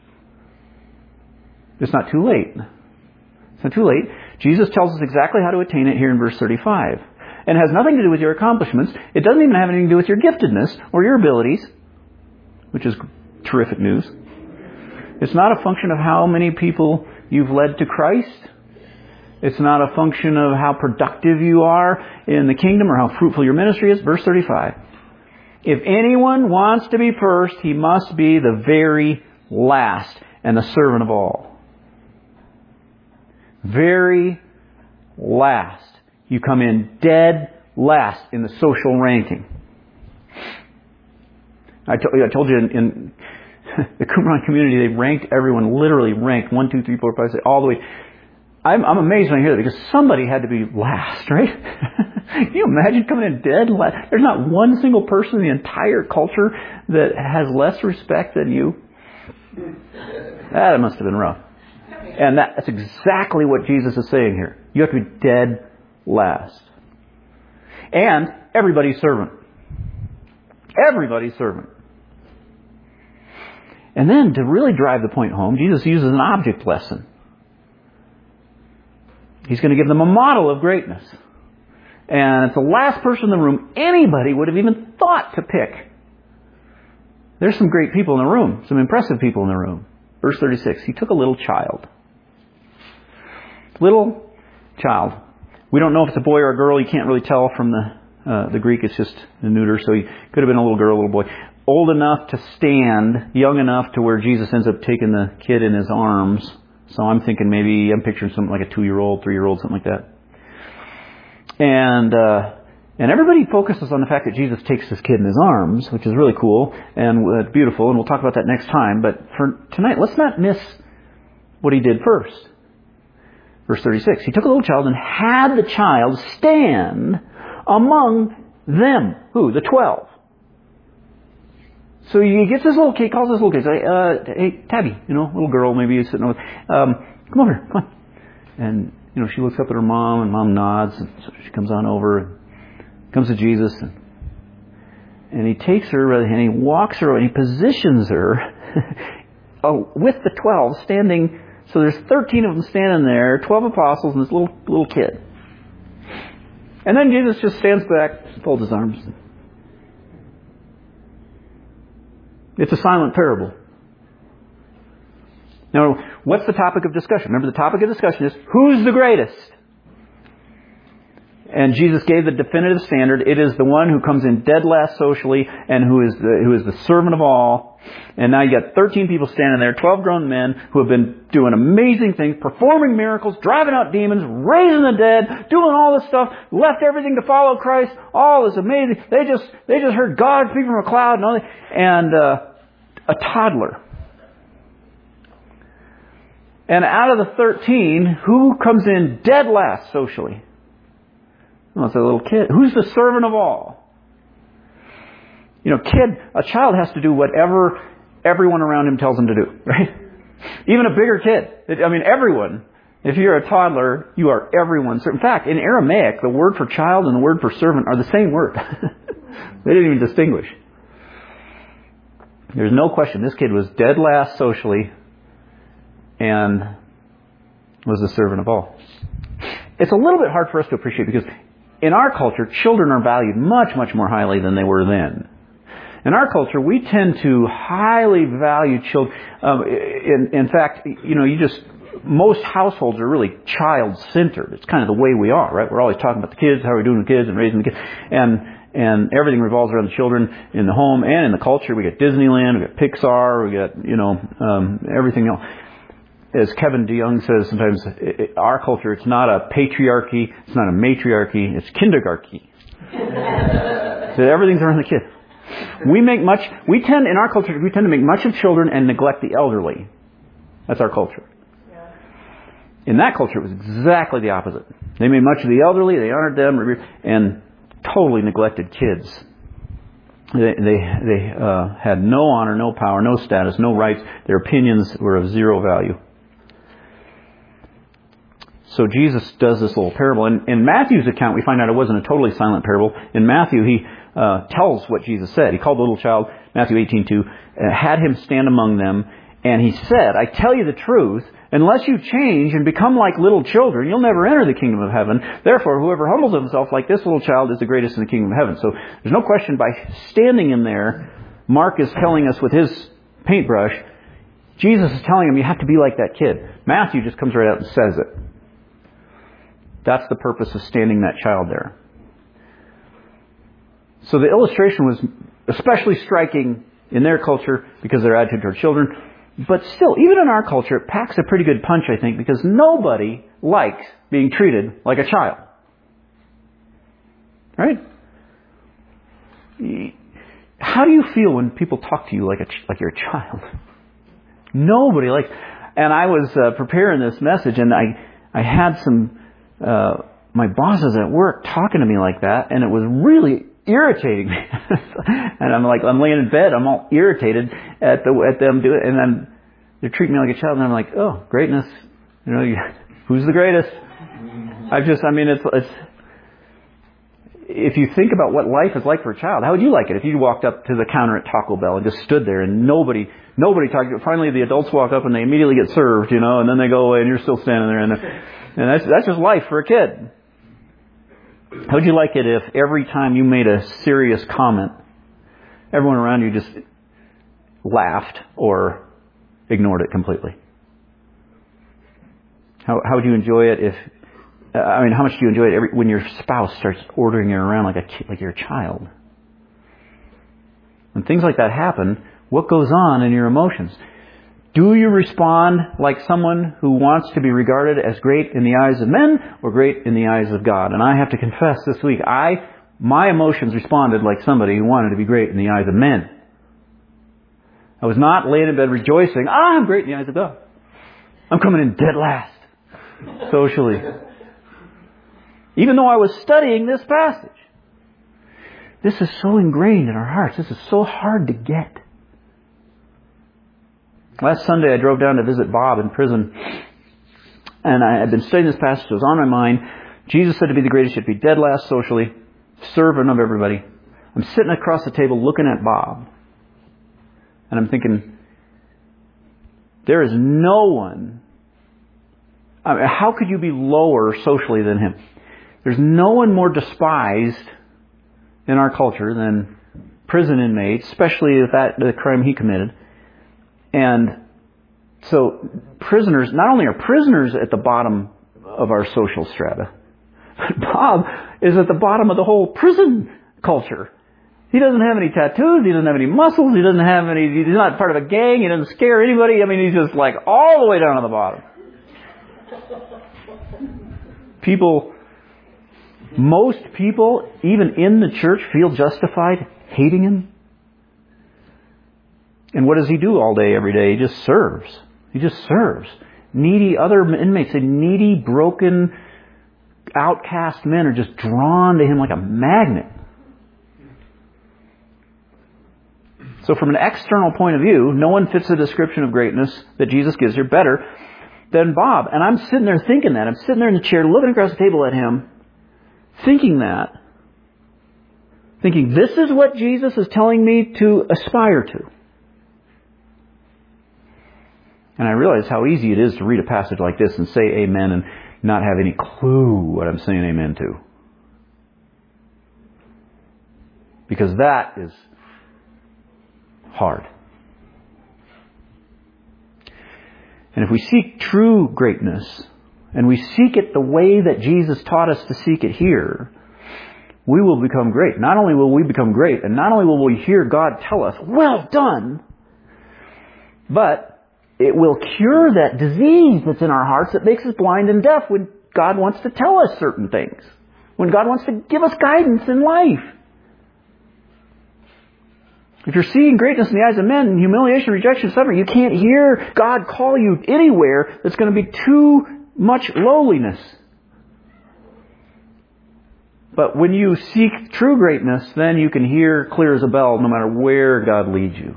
It's not too late. It's not too late. Jesus tells us exactly how to attain it here in verse 35. And it has nothing to do with your accomplishments. It doesn't even have anything to do with your giftedness or your abilities, which is terrific news. It's not a function of how many people you've led to Christ. It's not a function of how productive you are in the kingdom or how fruitful your ministry is. Verse 35. If anyone wants to be first, he must be the very last and the servant of all. Very last. You come in dead last in the social ranking. I told you in the Qumran community, they ranked everyone, literally ranked 1, 2, 3, 4, 5, 6, all the way. I'm amazed when I hear that because somebody had to be last, right? Can you imagine coming in dead last? There's not one single person in the entire culture that has less respect than you. That must have been rough. And that's exactly what Jesus is saying here. You have to be dead last. And everybody's servant. Everybody's servant. And then to really drive the point home, Jesus uses an object lesson. He's going to give them a model of greatness. And it's the last person in the room anybody would have even thought to pick. There's some great people in the room, some impressive people in the room. Verse 36, he took a little child. Little child. We don't know if it's a boy or a girl. You can't really tell from the Greek. It's just a neuter, so he could have been a little girl, a little boy. Old enough to stand, young enough to where Jesus ends up taking the kid in his arms. So I'm thinking I'm picturing something like a 2-year-old, 3-year-old, something like that. And everybody focuses on the fact that Jesus takes this kid in his arms, which is really cool and beautiful, and we'll talk about that next time. But for tonight, let's not miss what he did first. Verse 36, he took a little child and had the child stand among them. Who? The 12. So he gets this little kid, calls this little kid, hey, Tabby, little girl, maybe he's sitting over, come over here, come on. And, she looks up at her mom, and mom nods, and so she comes on over, and comes to Jesus, and he takes her, and he walks her, and he positions her with the 12 standing. So there's 13 of them standing there, 12 apostles, and this little kid. And then Jesus just stands back, folds his arms. It's a silent parable. Now, what's the topic of discussion? Remember, the topic of discussion is, who's the greatest? And Jesus gave the definitive standard. It is the one who comes in dead last socially and who is the servant of all. And now you got 13 people standing there, 12 grown men who have been doing amazing things, performing miracles, driving out demons, raising the dead, doing all this stuff, left everything to follow Christ. All this amazing. They just heard God speak from a cloud and all that. And a toddler. And out of the 13, who comes in dead last socially? Well, it's a little kid. Who's the servant of all? A child has to do whatever everyone around him tells him to do, right? Even a bigger kid. Everyone. If you're a toddler, you are everyone's. In fact, in Aramaic, the word for child and the word for servant are the same word. They didn't even distinguish. There's no question this kid was dead last socially and was the servant of all. It's a little bit hard for us to appreciate because in our culture, children are valued much, much more highly than they were then. In our culture, we tend to highly value children. In fact, most households are really child-centered. It's kind of the way we are, right? We're always talking about the kids, how we're doing with kids and raising the kids. And everything revolves around the children in the home and in the culture. We got Disneyland, we got Pixar, we got, everything else. As Kevin DeYoung says sometimes, our culture, it's not a patriarchy, it's not a matriarchy, it's kindergarten. So everything's around the kid. In our culture, we tend to make much of children and neglect the elderly. That's our culture. In that culture, it was exactly the opposite. They made much of the elderly, they honored them, and totally neglected kids. They had no honor, no power, no status, no rights. Their opinions were of zero value. So Jesus does this little parable. And in Matthew's account, we find out it wasn't a totally silent parable. In Matthew, he tells what Jesus said. He called the little child, Matthew 18:2, had him stand among them, and he said, I tell you the truth, unless you change and become like little children, you'll never enter the kingdom of heaven. Therefore, whoever humbles himself like this little child is the greatest in the kingdom of heaven. So there's no question, by standing in there, Mark is telling us with his paintbrush, Jesus is telling him you have to be like that kid. Matthew just comes right out and says it. That's the purpose of standing that child there. So the illustration was especially striking in their culture because of their attitude toward children. But still, even in our culture, it packs a pretty good punch, I think, because nobody likes being treated like a child. Right? How do you feel when people talk to you like you're a child? Nobody likes. And I was preparing this message, and I had some my bosses at work talking to me like that, and it was really irritating me. And I'm laying in bed, I'm all irritated at them doing it, and then they're treating me like a child, and I'm like, oh, greatness, who's the greatest? It's if you think about what life is like for a child, how would you like it if you walked up to the counter at Taco Bell and just stood there and nobody talked to you? Finally, the adults walk up and they immediately get served, and then they go away and you're still standing there, and that's just life for a kid. How would you like it if every time you made a serious comment, everyone around you just laughed or ignored it completely? How would you enjoy it how much do you enjoy it when your spouse starts ordering you around like you're a child? When things like that happen, what goes on in your emotions? Do you respond like someone who wants to be regarded as great in the eyes of men or great in the eyes of God? And I have to confess this week, my emotions responded like somebody who wanted to be great in the eyes of men. I was not laying in bed rejoicing, I'm great in the eyes of God. I'm coming in dead last, socially. Even though I was studying this passage. This is so ingrained in our hearts. This is so hard to get. Last Sunday I drove down to visit Bob in prison. And I had been studying this passage. It was on my mind. Jesus said to be the greatest, you have to be dead last socially, servant of everybody. I'm sitting across the table looking at Bob. And I'm thinking, there is no one. How could you be lower socially than him? There's no one more despised in our culture than prison inmates, especially if the crime he committed. And so prisoners, not only are prisoners at the bottom of our social strata, but Bob is at the bottom of the whole prison culture. He doesn't have any tattoos, he doesn't have any muscles, he's not part of a gang, he doesn't scare anybody. He's just like all the way down to the bottom. Most people, even in the church, feel justified hating him. And what does he do all day, every day? He just serves. Other inmates, needy, broken, outcast men are just drawn to him like a magnet. So from an external point of view, no one fits the description of greatness that Jesus gives here better than Bob. And I'm sitting there thinking that. I'm sitting there in the chair looking across the table at him, thinking this is what Jesus is telling me to aspire to. And I realize how easy it is to read a passage like this and say amen and not have any clue what I'm saying amen to. Because that is hard. And if we seek true greatness, and we seek it the way that Jesus taught us to seek it here, we will become great. Not only will we become great, and not only will we hear God tell us, well done, but it will cure that disease that's in our hearts that makes us blind and deaf when God wants to tell us certain things. When God wants to give us guidance in life. If you're seeing greatness in the eyes of men, humiliation, rejection, suffering, you can't hear God call you anywhere that's going to be too much lowliness. But when you seek true greatness, then you can hear clear as a bell no matter where God leads you.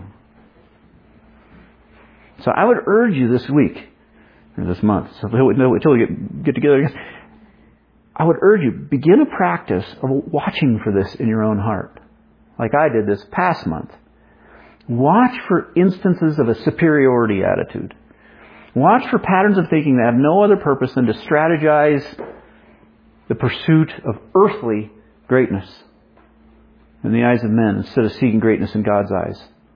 So I would urge you this week, or this month, so until we get together again, I would urge you, begin a practice of watching for this in your own heart. Like I did this past month. Watch for instances of a superiority attitude. Watch for patterns of thinking that have no other purpose than to strategize the pursuit of earthly greatness in the eyes of men instead of seeking greatness in God's eyes.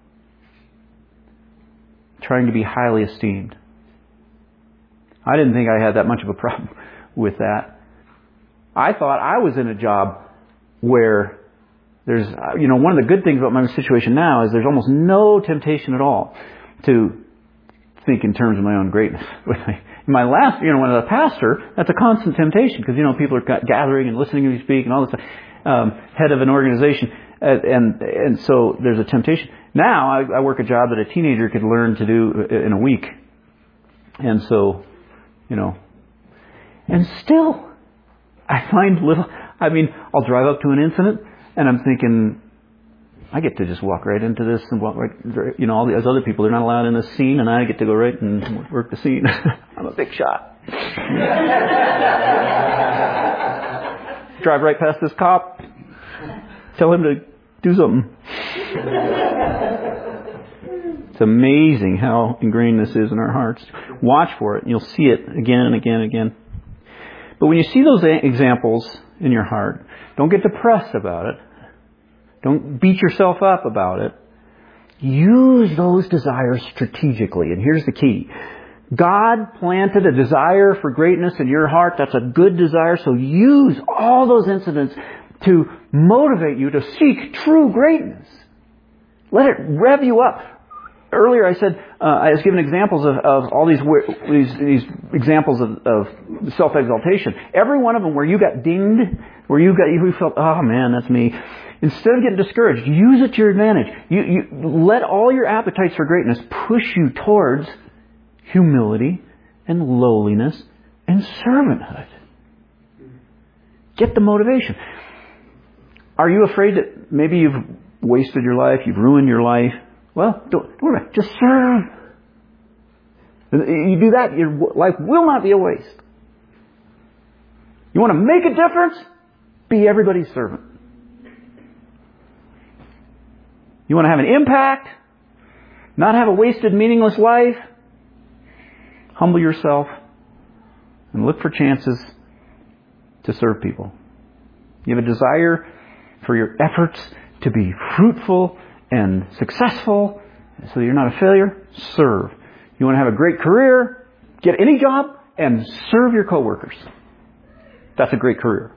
Trying to be highly esteemed. I didn't think I had that much of a problem with that. I thought I was in a job where there's, one of the good things about my situation now is there's almost no temptation at all to think in terms of my own greatness. In my last, when I was a pastor, that's a constant temptation because, people are gathering and listening to me speak and all this stuff. Head of an organization. And so there's a temptation. Now I work a job that a teenager could learn to do in a week. And so, and still I find I'll drive up to an incident and I'm thinking, I get to just walk right into this and walk right, all these other people, they're not allowed in this scene and I get to go right and work the scene. I'm a big shot. Drive right past this cop. Tell him to do something. It's amazing how ingrained this is in our hearts. Watch for it and you'll see it again and again and again. But when you see those examples in your heart, don't get depressed about it. Don't beat yourself up about it. Use those desires strategically. And here's the key. God planted a desire for greatness in your heart. That's a good desire. So use all those incidents to motivate you to seek true greatness. Let it rev you up. Earlier I said, I was given examples of all these examples of self-exaltation. Every one of them where you got dinged, where you felt, oh man, that's me. Instead of getting discouraged, use it to your advantage. You let all your appetites for greatness push you towards humility and lowliness and servanthood. Get the motivation. Are you afraid that maybe you've wasted your life, you've ruined your life? Well, don't worry about it. Just serve. You do that, your life will not be a waste. You want to make a difference? Be everybody's servant. You want to have an impact? Not have a wasted, meaningless life? Humble yourself and look for chances to serve people. You have a desire for your efforts to be fruitful and successful so that you're not a failure? Serve. You want to have a great career? Get any job and serve your coworkers. That's a great career.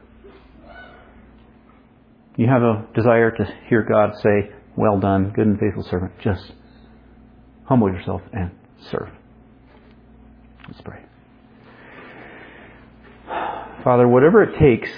You have a desire to hear God say, well done, good and faithful servant. Just humble yourself and serve. Let's pray. Father, whatever it takes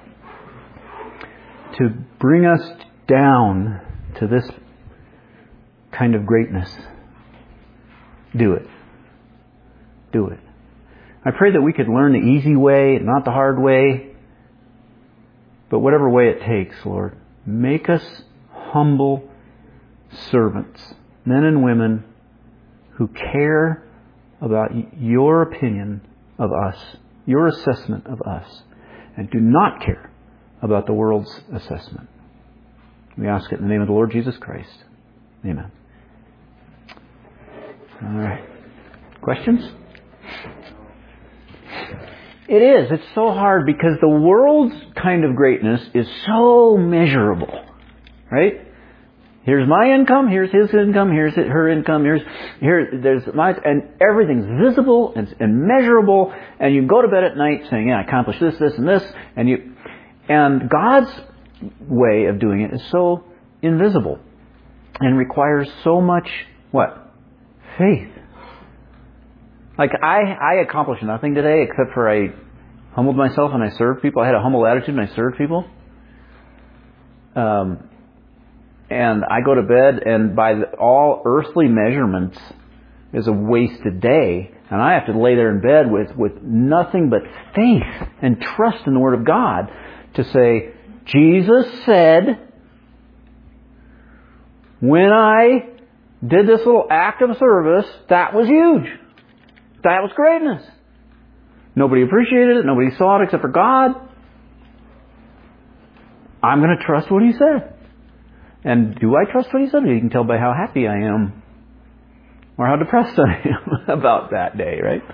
to bring us down to this kind of greatness, do it. Do it. I pray that we could learn the easy way, not the hard way, but whatever way it takes, Lord, make us humble servants, men and women who care about your opinion of us, your assessment of us, and do not care about the world's assessment. We ask it in the name of the Lord Jesus Christ. Amen. All right. Questions? It is. It's so hard because the world's kind of greatness is so measurable. right? Here's my income, here's his income, here's her income, there's my, and everything's visible and measurable, and you go to bed at night saying, yeah, I accomplished this, this, and this, and God's way of doing it is so invisible and requires so much, what? Faith. Like, I accomplished nothing today except for I humbled myself and I served people. I had a humble attitude and I served people. And I go to bed, and by all earthly measurements is a wasted day. And I have to lay there in bed with nothing but faith and trust in the Word of God to say, Jesus said, when I did this little act of service, that was huge. That was greatness. Nobody appreciated it. Nobody saw it except for God. I'm going to trust what He said. And do I trust what He said? You can tell by how happy I am or how depressed I am about that day, right?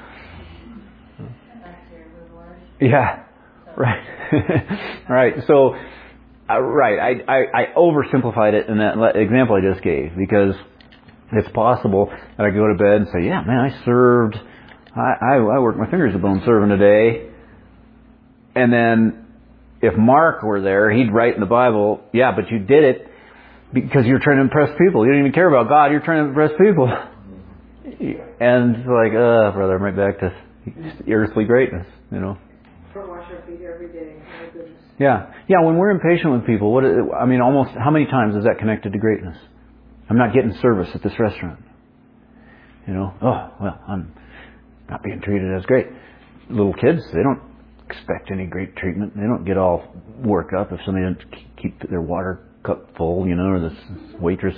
Yeah, right. Right. So, right. I oversimplified it in that example I just gave, because it's possible that I go to bed and say, yeah, man, I served. I worked my fingers to the bone serving today. And then if Mark were there, he'd write in the Bible, yeah, but you did it because you're trying to impress people. You don't even care about God. You're trying to impress people. And it's like, brother, I'm right back to earthly greatness, you know. Wash our feet every day. My goodness. Yeah. Yeah, when we're impatient with people, almost how many times is that connected to greatness? I'm not getting service at this restaurant. You know, I'm not being treated as great. Little kids, they don't expect any great treatment. They don't get all worked up if somebody doesn't keep their water cup full, you know, or the waitress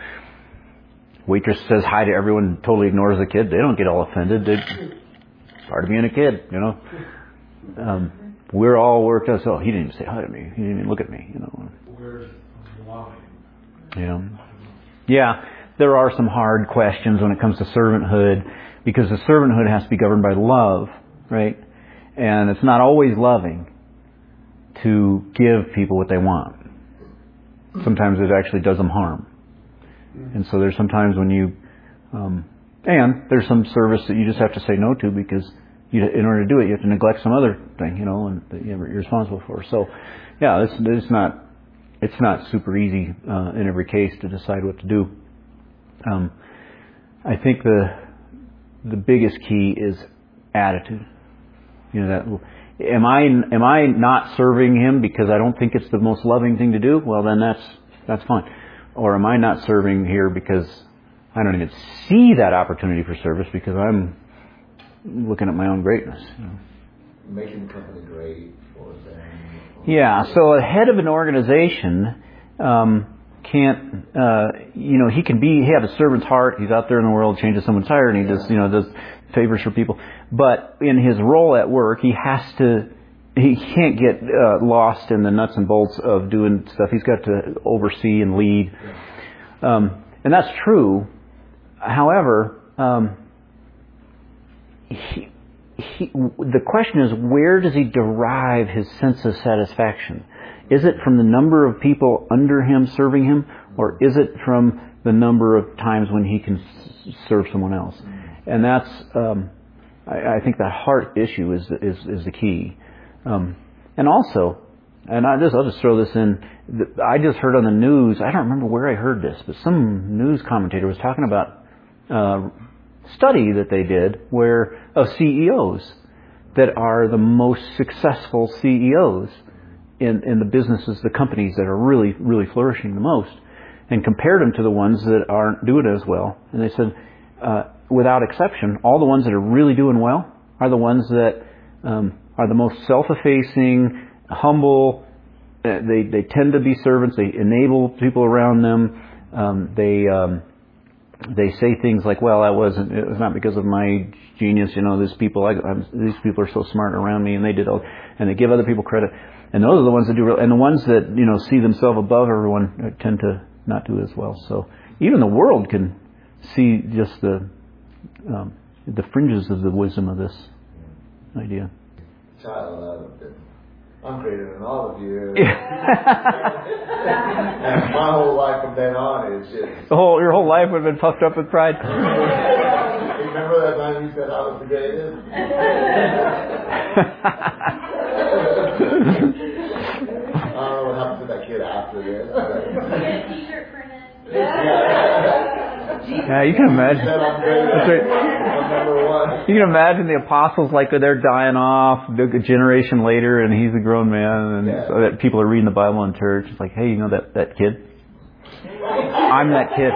says hi to everyone and totally ignores the kid. They don't get all offended. It's part of being a kid, you know. We're all worked up. So he didn't even say hi to me. He didn't even look at me, you know. Where's loving? You know. Yeah, there are some hard questions when it comes to servanthood, because the servanthood has to be governed by love, right? And it's not always loving to give people what they want. Sometimes it actually does them harm. And so there's sometimes when you, and there's some service that you just have to say no to, because in order to do it, you have to neglect some other thing, you know, and that you're responsible for. So, yeah, it's not super easy in every case to decide what to do. I think the biggest key is attitude. You know, that am I not serving Him because I don't think it's the most loving thing to do? Well, then that's fine. Or am I not serving here because I don't even see that opportunity for service because I'm looking at my own greatness? You know. Making the company great for them. Yeah, so a head of an organization can't, he can have a servant's heart. He's out there in the world, changes someone's tire, and he does favors for people. But in his role at work, he can't get lost in the nuts and bolts of doing stuff. He's got to oversee and lead. And that's true. However, the question is, where does he derive his sense of satisfaction? Is it from the number of people under him serving him, or is it from the number of times when he can serve someone else? And that's, I think that heart issue is the key. And also, and I'll just throw this in. I just heard on the news. I don't remember where I heard this, but some news commentator was talking about study that they did of CEOs that are the most successful CEOs in the businesses, the companies that are really, really flourishing the most, and compared them to the ones that aren't doing as well. And they said, without exception, all the ones that are really doing well are the ones that are the most self-effacing, humble. They tend to be servants. They enable people around them. They say things like, "Well, it was not because of my genius. You know, these people are so smart around me, and they did all." And they give other people credit. And those are the ones that do real. And the ones that see themselves above everyone tend to not do as well. So even the world can see just the fringes of the wisdom of this idea. Child love I'm greater than all of you. And my whole life from then on is just... Your whole life would have been puffed up with pride? Remember that time you said I was the greatest? I don't know what happened to that kid after this. Get a t-shirt printed. Yeah, you can imagine. Said I'm greater. I'm number one. You can imagine the apostles like they're dying off a generation later, and he's a grown man, and so that people are reading the Bible in church. It's like, hey, you know that kid? I'm that kid.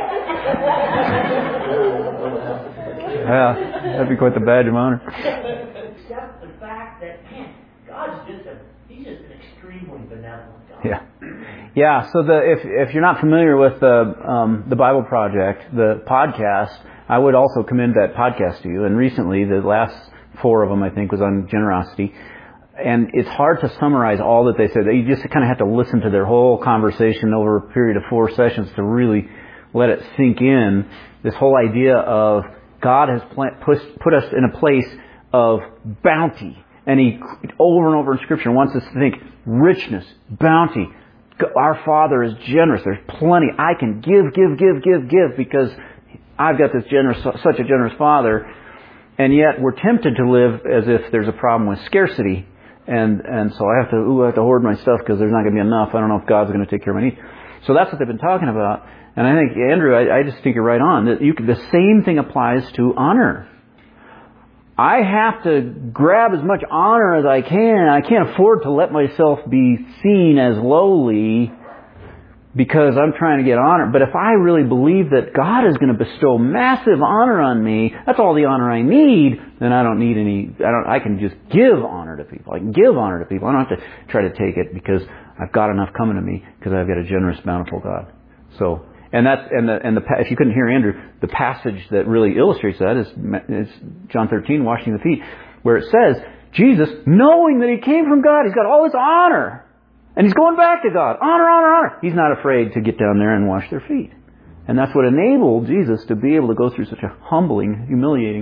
Yeah, that'd be quite the badge of honor. Except the fact that, man, he's just an extremely benevolent God. Yeah. Yeah, so if you're not familiar with the Bible Project, the podcast, I would also commend that podcast to you. And recently, the last 4 of them, I think, was on generosity. And it's hard to summarize all that they said. You just kind of have to listen to their whole conversation over a period of 4 sessions to really let it sink in. This whole idea of God has put us in a place of bounty. And He, over and over in Scripture, wants us to think richness, bounty. Our Father is generous. There's plenty. I can give because I've got this such a generous Father. And yet we're tempted to live as if there's a problem with scarcity. And so I have to hoard my stuff because there's not going to be enough. I don't know if God's going to take care of my needs. So that's what they've been talking about. And I think, Andrew, I just think you're right on. That the same thing applies to honor. I have to grab as much honor as I can. I can't afford to let myself be seen as lowly because I'm trying to get honor. But if I really believe that God is going to bestow massive honor on me, that's all the honor I need, then I don't need any, I can just give honor to people. I can give honor to people. I don't have to try to take it because I've got enough coming to me because I've got a generous, bountiful God. So, if you couldn't hear Andrew, the passage that really illustrates that is John 13, washing the feet, where it says, Jesus, knowing that He came from God, He's got all this honor. And He's going back to God. Honor. He's not afraid to get down there and wash their feet. And that's what enabled Jesus to be able to go through such a humbling, humiliating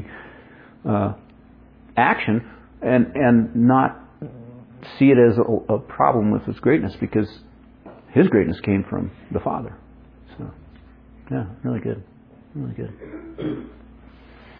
action and not see it as a problem with His greatness because His greatness came from the Father. So, yeah, really good. Really good.